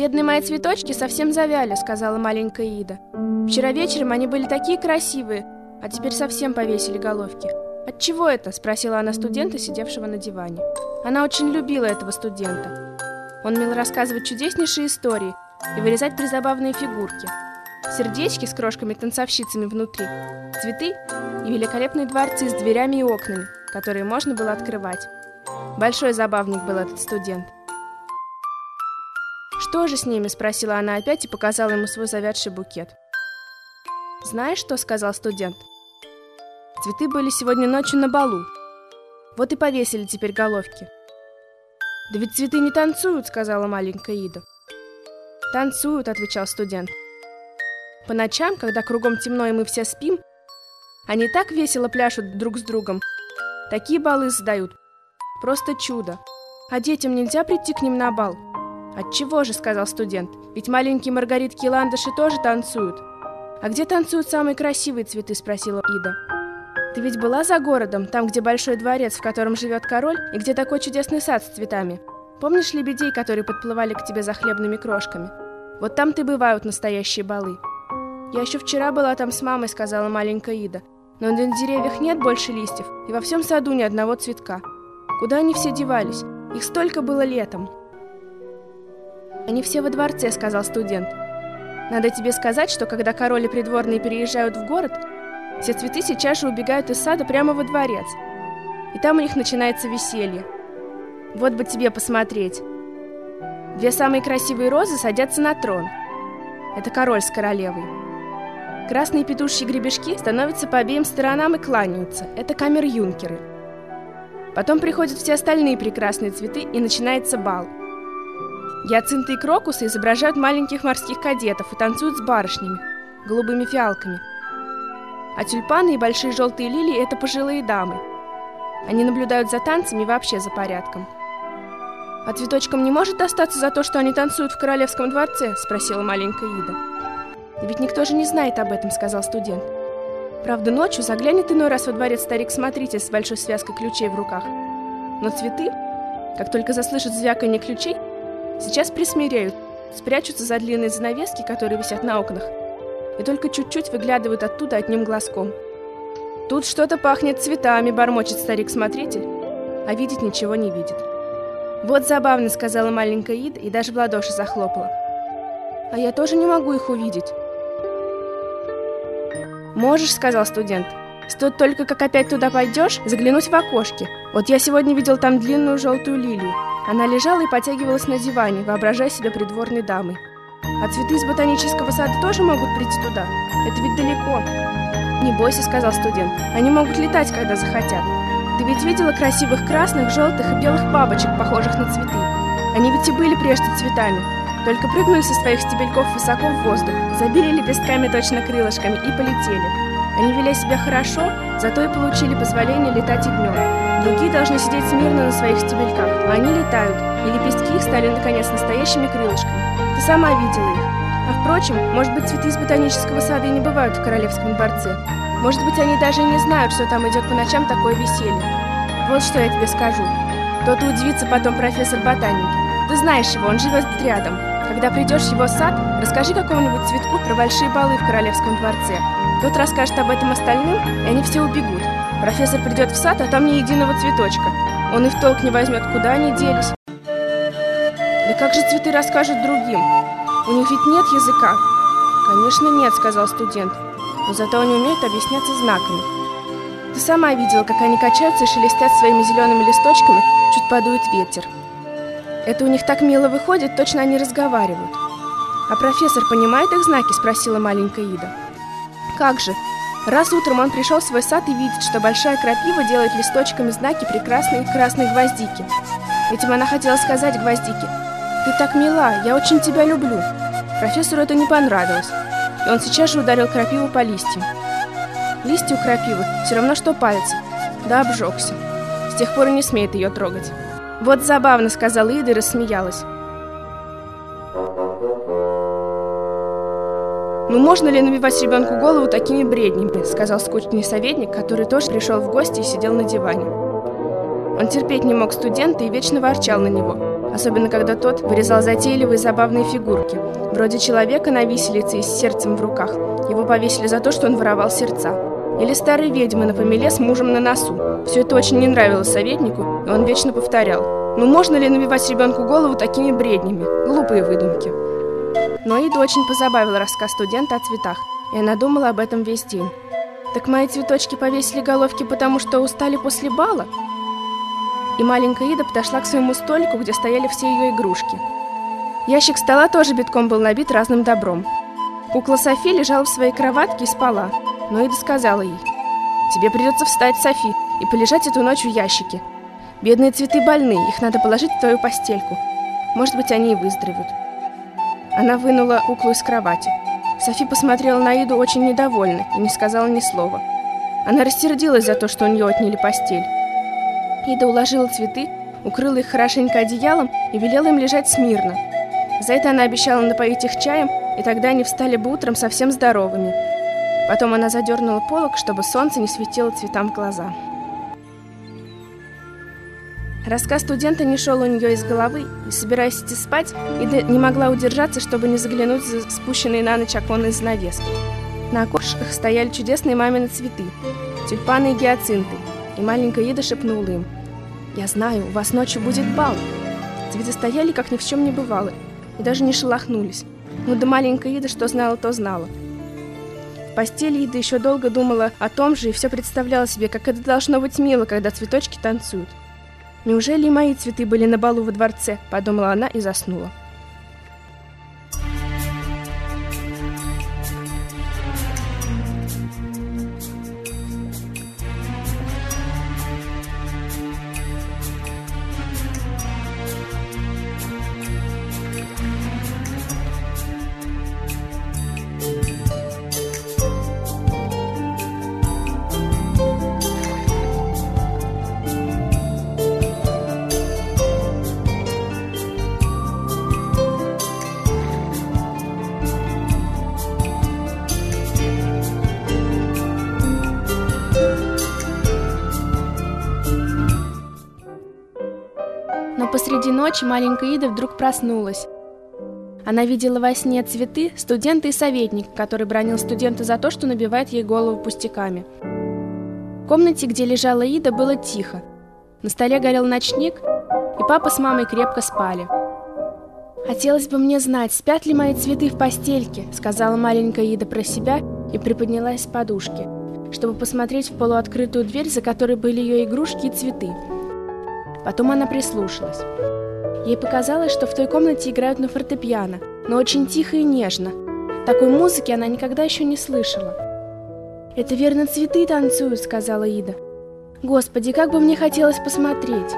«Бедные мои цветочки совсем завяли», — сказала маленькая Ида. «Вчера вечером они были такие красивые, а теперь совсем повесили головки». «Отчего это?» — спросила она студента, сидевшего на диване. Она очень любила этого студента. Он умел рассказывать чудеснейшие истории и вырезать призабавные фигурки. Сердечки с крошками-танцовщицами внутри, цветы и великолепные дворцы с дверями и окнами, которые можно было открывать. Большой забавник был этот студент. «Что же с ними?» — спросила она опять и показала ему свой завядший букет. «Знаешь что?» — сказал студент. «Цветы были сегодня ночью на балу. Вот и повесили теперь головки». «Да ведь цветы не танцуют», — сказала маленькая Ида. «Танцуют», — отвечал студент. «По ночам, когда кругом темно и мы все спим, они так весело пляшут друг с другом, такие балы задают. Просто чудо. А детям нельзя прийти к ним на бал?» «Отчего же?» — сказал студент. «Ведь маленькие маргаритки и ландыши тоже танцуют». «А где танцуют самые красивые цветы?» — спросила Ида. «Ты ведь была за городом, там, где большой дворец, в котором живет король, и где такой чудесный сад с цветами? Помнишь лебедей, которые подплывали к тебе за хлебными крошками? Вот там-то и бывают настоящие балы». «Я еще вчера была там с мамой», — сказала маленькая Ида. «Но на деревьях нет больше листьев, и во всем саду ни одного цветка. Куда они все девались? Их столько было летом». «Они все во дворце», — сказал студент. «Надо тебе сказать, что когда король и придворные переезжают в город, все цветы сейчас же убегают из сада прямо во дворец. И там у них начинается веселье. Вот бы тебе посмотреть. Две самые красивые розы садятся на трон. Это король с королевой. Красные петушьи гребешки становятся по обеим сторонам и кланяются. Это камер-юнкеры. Потом приходят все остальные прекрасные цветы, и начинается бал. Гиацинты и крокусы изображают маленьких морских кадетов и танцуют с барышнями, голубыми фиалками. А тюльпаны и большие желтые лилии – это пожилые дамы. Они наблюдают за танцами и вообще за порядком». «А цветочкам не может достаться за то, что они танцуют в королевском дворце?» – спросила маленькая Ида. «Да ведь никто же не знает об этом», – сказал студент. «Правда, ночью заглянет иной раз во дворец старик-смотритель с большой связкой ключей в руках. Но цветы, как только заслышат звяканье ключей, сейчас присмиреют, спрячутся за длинные занавески, которые висят на окнах, и только чуть-чуть выглядывают оттуда одним глазком. Тут что-то пахнет цветами», — бормочет старик-смотритель, а видеть ничего не видит. «Вот забавно», — сказала маленькая Ида и даже в ладоши захлопала. «А я тоже не могу их увидеть». «Можешь», — сказал студент. «Стоит только, как опять туда пойдешь, заглянуть в окошки. Вот я сегодня видел там длинную желтую лилию. Она лежала и потягивалась на диване, воображая себя придворной дамой. А цветы из ботанического сада тоже могут прийти туда? Это ведь далеко». «Не бойся», — сказал студент. «Они могут летать, когда захотят. Ты ведь видела красивых красных, желтых и белых бабочек, похожих на цветы? Они ведь и были прежде цветами. Только прыгнули со своих стебельков высоко в воздух, забили лепестками точно крылышками и полетели. Они вели себя хорошо, зато и получили позволение летать и днем. Другие должны сидеть смирно на своих стебельках, а они летают, и лепестки их стали, наконец, настоящими крылышками. Ты сама видела их. А впрочем, может быть, цветы из ботанического сада и не бывают в королевском дворце. Может быть, они даже и не знают, что там идет по ночам такое веселье. Вот что я тебе скажу. То-то удивится потом профессор ботаники. Ты знаешь его, он живет рядом. Когда придешь в его сад, расскажи какому-нибудь цветку про большие балы в королевском дворце. Тот расскажет об этом остальным, и они все убегут. Профессор придет в сад, а там ни единого цветочка. Он и в толк не возьмет, куда они делись. Да как же цветы расскажут другим? У них ведь нет языка. Конечно, нет, сказал студент. Но зато они умеют объясняться знаками. Ты сама видела, как они качаются и шелестят своими зелеными листочками, чуть подует ветер. Это у них так мило выходит, точно они разговаривают. «А профессор понимает их знаки?» – спросила маленькая Ида. «Как же? Раз утром он пришел в свой сад и видит, что большая крапива делает листочками знаки прекрасной красной гвоздики. Этим она хотела сказать гвоздике: «Ты так мила, я очень тебя люблю». Профессору это не понравилось, и он сейчас же ударил крапиву по листьям. Листья у крапивы все равно, что палец, да обжегся. С тех пор и не смеет ее трогать. «Вот забавно», — сказала Ида и рассмеялась. «Ну можно ли набивать ребенку голову такими бреднями?» — сказал скучный советник, который тоже пришел в гости и сидел на диване. Он терпеть не мог студента и вечно ворчал на него. особенно когда тот вырезал затейливые забавные фигурки, вроде человека на виселице и с сердцем в руках. Его повесили за то, что он воровал сердца. Или старой ведьмы на помеле с мужем на носу. Все это очень не нравилось советнику, и он вечно повторял: «Ну можно ли набивать ребенку голову такими бреднями? Глупые выдумки». Но Иду очень позабавил рассказ студента о цветах, и она думала об этом весь день. «Так мои цветочки повесили головки, потому что устали после бала?» И маленькая Ида подошла к своему столику, где стояли все ее игрушки. Ящик стола тоже битком был набит разным добром. Кукла Софи лежала в своей кроватке и спала, но Ида сказала ей: «Тебе придется встать, Софи, и полежать эту ночь в ящике. Бедные цветы больны, их надо положить в твою постельку. Может быть, они и выздоровеют». Она вынула куклу из кровати. Софи посмотрела на Иду очень недовольно и не сказала ни слова. Она рассердилась за то, что у нее отняли постель. Ида уложила цветы, укрыла их хорошенько одеялом и велела им лежать смирно. За это она обещала напоить их чаем, и тогда они встали бы утром совсем здоровыми. Потом она задернула полог, чтобы солнце не светило цветам в глаза. Рассказ студента не шел у нее из головы, и, собираясь идти спать, Ида не могла удержаться, чтобы не заглянуть за спущенные на ночь оконные занавески. На окошках стояли чудесные мамины цветы, тюльпаны и гиацинты, и маленькая Ида шепнула им: «Я знаю, у вас ночью будет бал». Цветы стояли, как ни в чем не бывало, и даже не шелохнулись. Ну да маленькая Ида что знала, то знала. В постели Ида еще долго думала о том же и все представляла себе, как это должно быть мило, когда цветочки танцуют. «Неужели и мои цветы были на балу во дворце?» – подумала она и заснула. Но посреди ночи маленькая Ида вдруг проснулась. Она видела во сне цветы, студента и советника, который бранил студента за то, что набивает ей голову пустяками. В комнате, где лежала Ида, было тихо. На столе горел ночник, и папа с мамой крепко спали. «Хотелось бы мне знать, спят ли мои цветы в постельке», — сказала маленькая Ида про себя и приподнялась с подушки, чтобы посмотреть в полуоткрытую дверь, за которой были ее игрушки и цветы. Потом она прислушалась. Ей показалось, что в той комнате играют на фортепиано, но очень тихо и нежно. Такой музыки она никогда еще не слышала. «Это верно цветы танцуют», — сказала Ида. «Господи, как бы мне хотелось посмотреть!»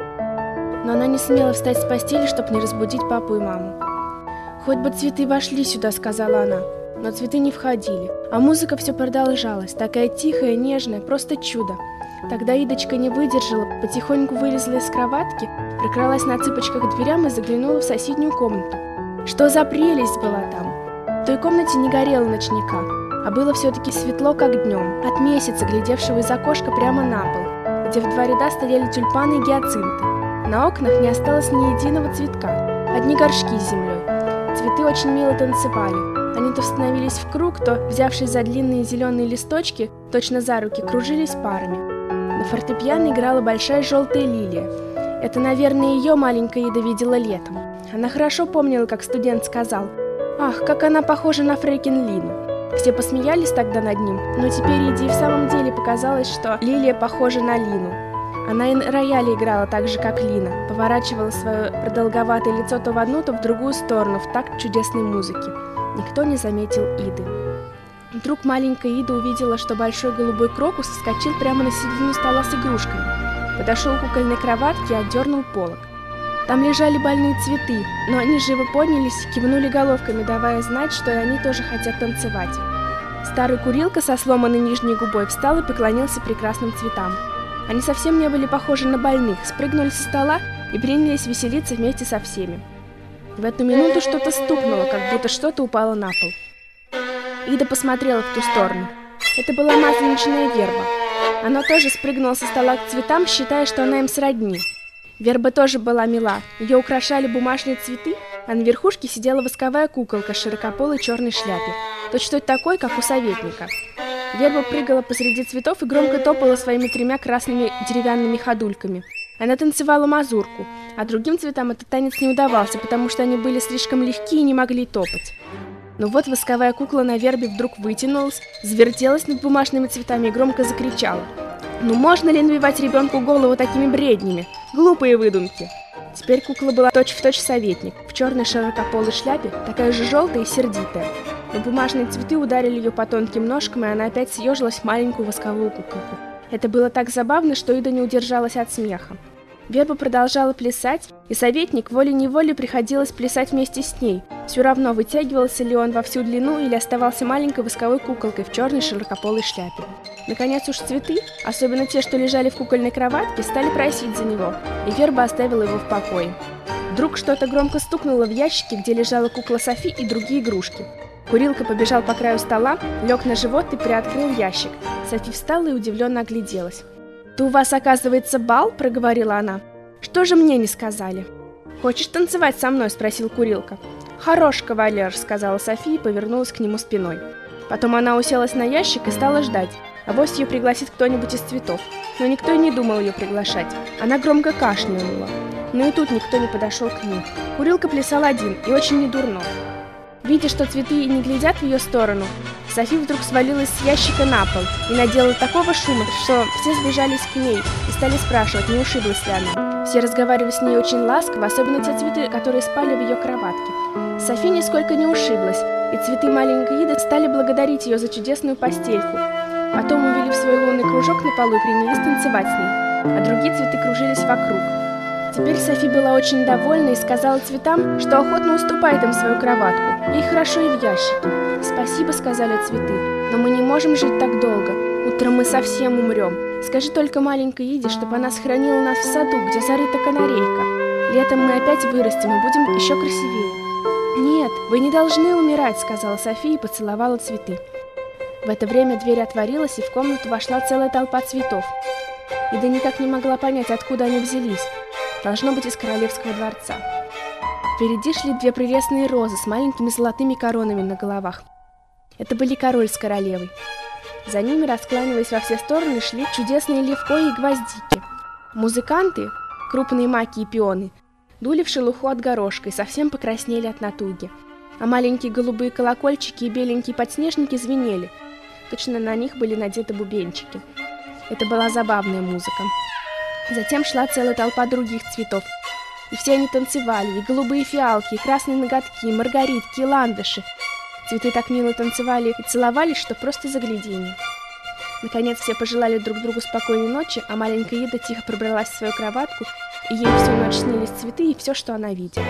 Но она не смела встать с постели, чтобы не разбудить папу и маму. «Хоть бы цветы вошли сюда», — сказала она. Но цветы не входили, а музыка все продолжалась, такая тихая, нежная, просто чудо. Тогда Идочка не выдержала, потихоньку вылезла из кроватки, прокралась на цыпочках к дверям и заглянула в соседнюю комнату. Что за прелесть была там! В той комнате не горело ночника, а было все-таки светло, как днем, от месяца, глядевшего из окошка прямо на пол, где в два ряда стояли тюльпаны и гиацинты. На окнах не осталось ни единого цветка, одни горшки с землей. Цветы очень мило танцевали. Они то становились в круг, то, взявшись за длинные зеленые листочки, точно за руки, кружились парами. На фортепиано играла большая желтая лилия. Это, наверное, ее маленькая Ида видела летом. Она хорошо помнила, как студент сказал: «Ах, как она похожа на фрекин Лину». Все посмеялись тогда над ним, но теперь Иде и в самом деле показалось, что лилия похожа на Лину. Она и на рояле играла так же, как Лина, поворачивала свое продолговатое лицо то в одну, то в другую сторону в такт чудесной музыки. Никто не заметил Иды. Вдруг маленькая Ида увидела, что большой голубой крокус соскочил прямо на середину стола с игрушками. Подошел к кукольной кроватке и отдернул полог. Там лежали больные цветы, но они живо поднялись и кивнули головками, давая знать, что и они тоже хотят танцевать. Старый курилка со сломанной нижней губой встал и поклонился прекрасным цветам. Они совсем не были похожи на больных, спрыгнули со стола и принялись веселиться вместе со всеми. В эту минуту что-то стукнуло, как будто что-то упало на пол. Ида посмотрела в ту сторону. Это была масленичная верба. Она тоже спрыгнула со стола к цветам, считая, что она им сродни. Верба тоже была мила. Ее украшали бумажные цветы, а на верхушке сидела восковая куколка с широкополой черной шляпе, точно такой, как у советника. Верба прыгала посреди цветов и громко топала своими 3 красными деревянными ходульками. Она танцевала мазурку, а другим цветам этот танец не удавался, потому что они были слишком легкие и не могли топать. Но вот восковая кукла на вербе вдруг вытянулась, завертелась над бумажными цветами и громко закричала: «Ну можно ли навевать ребенку голову такими бреднями? Глупые выдумки!» Теперь кукла была точь-в-точь советник, в черной широкополой шляпе, такая же желтая и сердитая. Но бумажные цветы ударили ее по тонким ножкам, и она опять съежилась в маленькую восковую куколку. Это было так забавно, что Ида не удержалась от смеха. Верба продолжала плясать, и советник волей-неволей приходилось плясать вместе с ней. Все равно, вытягивался ли он во всю длину или оставался маленькой восковой куколкой в черной широкополой шляпе. Наконец уж цветы, особенно те, что лежали в кукольной кроватке, стали просить за него, и Верба оставила его в покое. Вдруг что-то громко стукнуло в ящике, где лежала кукла Софи и другие игрушки. Курилка побежал по краю стола, лег на живот и приоткрыл ящик. Софи встала и удивленно огляделась. «Да у вас, оказывается, бал?» – проговорила она. «Что же мне не сказали?» «Хочешь танцевать со мной?» – спросил Курилка. «Хорош, кавалер», – сказала София и повернулась к нему спиной. Потом она уселась на ящик и стала ждать, авось ее пригласит кто-нибудь из цветов. Но никто и не думал ее приглашать. Она громко кашлянула. Но и тут никто не подошел к ней. Курилка плясал один и очень недурно. Видя, что цветы не глядят в ее сторону, Софи вдруг свалилась с ящика на пол и наделала такого шума, что все сбежались к ней и стали спрашивать, не ушиблась ли она. Все разговаривали с ней очень ласково, особенно те цветы, которые спали в ее кроватке. Софи нисколько не ушиблась, и цветы маленькой Иды стали благодарить ее за чудесную постельку. Потом увели в свой лунный кружок на полу и принялись танцевать с ней, а другие цветы кружились вокруг. Теперь Софи была очень довольна и сказала цветам, что охотно уступает им свою кроватку. Ей хорошо и в ящике. «Спасибо», — сказали цветы, — «но мы не можем жить так долго. Утром мы совсем умрем. Скажи только маленькой Иде, чтобы она сохранила нас в саду, где зарыта канарейка. Летом мы опять вырастем и будем еще красивее». «Нет, вы не должны умирать», — сказала Софи и поцеловала цветы. В это время дверь отворилась, и в комнату вошла целая толпа цветов. Ида никак не могла понять, откуда они взялись. Должно быть, из королевского дворца. Впереди шли 2 прелестные розы с маленькими золотыми коронами на головах. Это были король с королевой. За ними, раскланиваясь во все стороны, шли чудесные левкои и гвоздики. Музыканты, крупные маки и пионы, дули в шелуху от горошка и совсем покраснели от натуги. А маленькие голубые колокольчики и беленькие подснежники звенели. Точно на них были надеты бубенчики. Это была забавная музыка. Затем шла целая толпа других цветов. И все они танцевали, и голубые фиалки, и красные ноготки, и маргаритки, и ландыши. Цветы так мило танцевали и целовались, что просто загляденье. Наконец все пожелали друг другу спокойной ночи, а маленькая Ида тихо пробралась в свою кроватку, и ей всю ночь снились цветы и все, что она видела.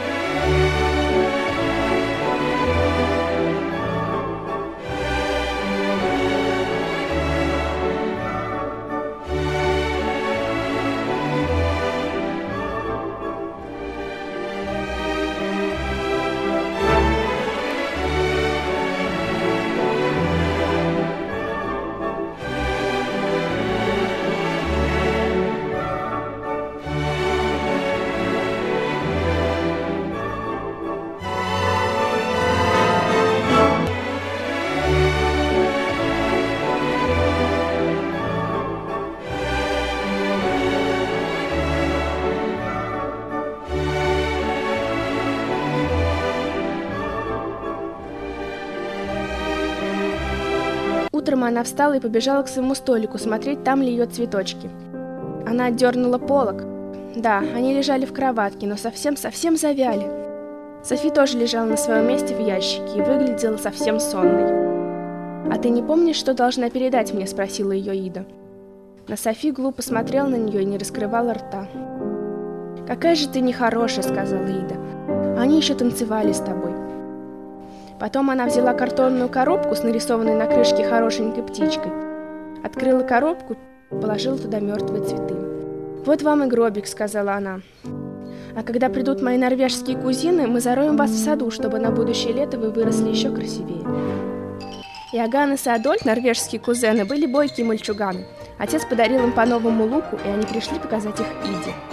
Утром она встала и побежала к своему столику смотреть, там ли ее цветочки. Она отдернула полог. Да, они лежали в кроватке, но совсем-совсем завяли. Софи тоже лежала на своем месте в ящике и выглядела совсем сонной. «А ты не помнишь, что должна передать мне?» – спросила ее Ида. Но Софи глупо смотрела на нее и не раскрывала рта. «Какая же ты нехорошая», – сказала Ида. «Они еще танцевали с тобой». Потом она взяла картонную коробку с нарисованной на крышке хорошенькой птичкой, открыла коробку и положила туда мертвые цветы. «Вот вам и гробик», — сказала она. «А когда придут мои норвежские кузины, мы зароем вас в саду, чтобы на будущее лето вы выросли еще красивее». Иоганнес и Адольф, норвежские кузены, были бойкие мальчуганы. Отец подарил им по новому луку, и они пришли показать их Иде.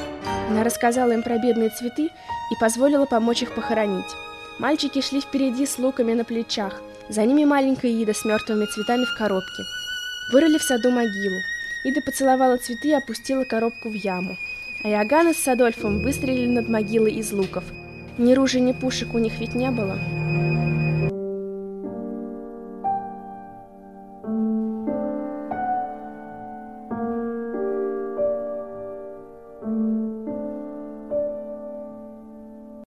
Она рассказала им про бедные цветы и позволила помочь их похоронить. Мальчики шли впереди с луками на плечах, за ними маленькая Ида с мертвыми цветами в коробке. Вырыли в саду могилу. Ида поцеловала цветы и опустила коробку в яму. А Иоганнес с Адольфом выстрелили над могилой из луков. Ни ружей, ни пушек у них ведь не было.